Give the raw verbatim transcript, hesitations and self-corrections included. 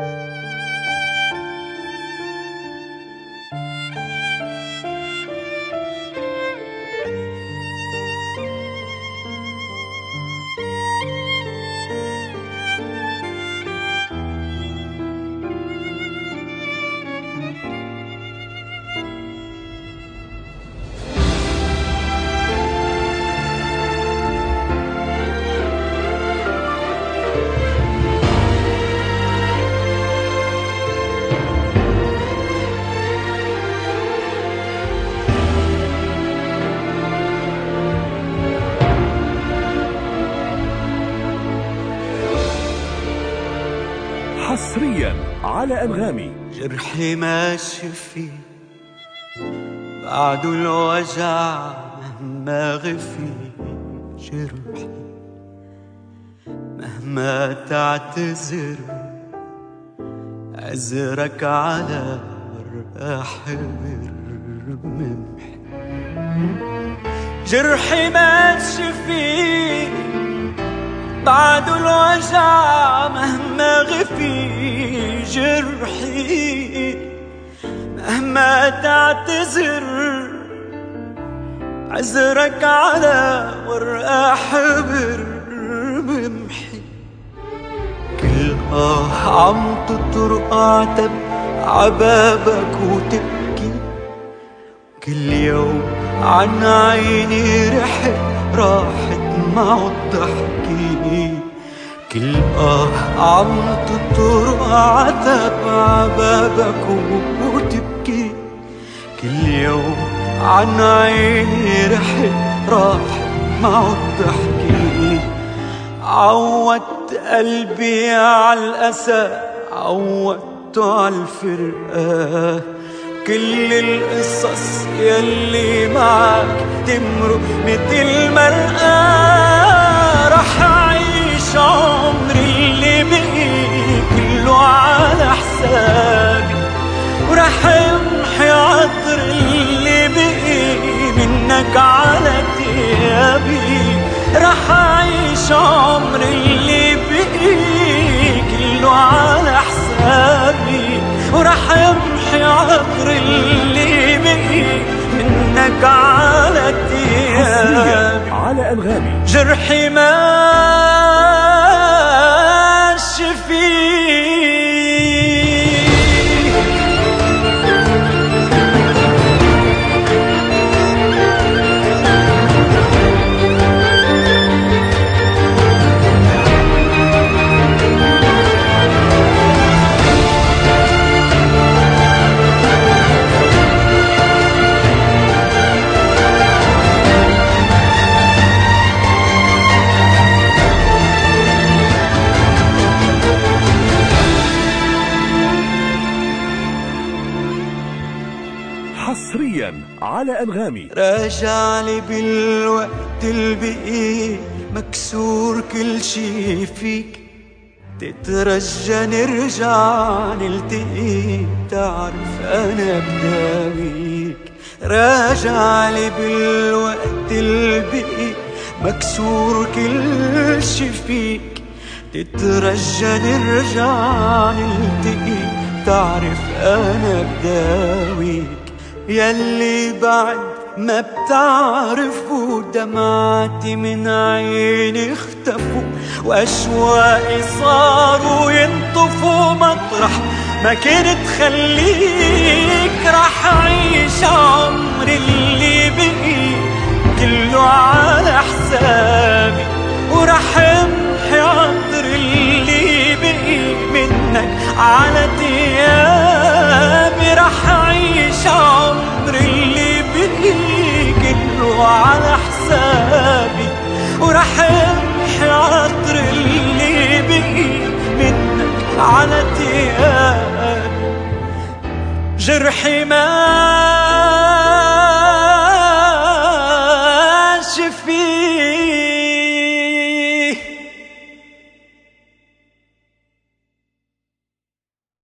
حصريا على أنغامي. جرحي ماشي فيه بعده الوجع مهما غفي، جرحي مهما تعتذر عذرك على ورقة حبر ممحي. جرحي ماشي فيه بعده الوجع مهما غفي، جرحي مهما تعتذر عذرك على ورقة حبر بمحي. كل آه عم تطرق عتب عبابك وتبكي، كل يوم عن عيني رحت راحت معه الضحكي. كل آه عم تطرق عتب عبابك وتبكي، كل يوم عن عيني رحت راحت معه الضحكي. عودت قلبي عالأسى عودته عالفرقة، كل القصص يلي معك تمرق متل مرقة. رح أعيش عمري اللي بقي كله على حسابي، ورح أمحي عطر اللي بقي منك على تيابي. رح أعيش عمري اللي بقي كله على حسابي، ورح أمحي عطر اللي بقي منك على تيابي. على أنغامي. جرحي ماشي فيه حصريا على أنغامي. راجع لي بالوقت البقي مكسور كل شي فيك، تترجى نرجع نلتقي تعرف أنا بداويك. راجع لي بالوقت البقي مكسور كل شي فيك، تترجى نرجع نلتقي تعرف أنا بداويك. يلي بعد ما بتعرفوا دمعتي من عيني اختفوا، وأشواقي صاروا ينطفوا مطرح ما كنت خليك. رح أعيش عمري اللي بقي كله على حسابي، ورح أمحي عطر اللي بقي منك على تيابي. رح أعيش عمري اللي بقي كله على حسابي، ورح أمحي عطر اللي بقي منك على تيابي. جرحي ما